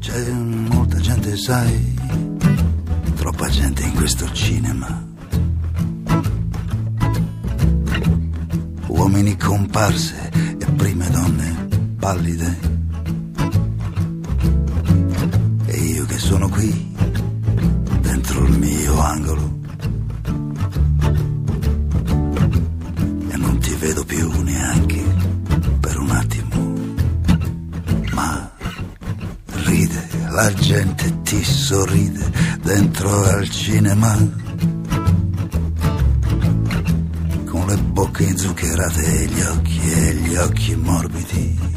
C'è molta gente, sai, troppa gente in questo cinema. Uomini comparse e prime donne pallide. E io che sono qui, dentro il mio angolo, e non ti vedo più neanche per un attimo. Ma ride, la gente ti sorride dentro al cinema, con le bocche inzuccherate e gli occhi morbidi.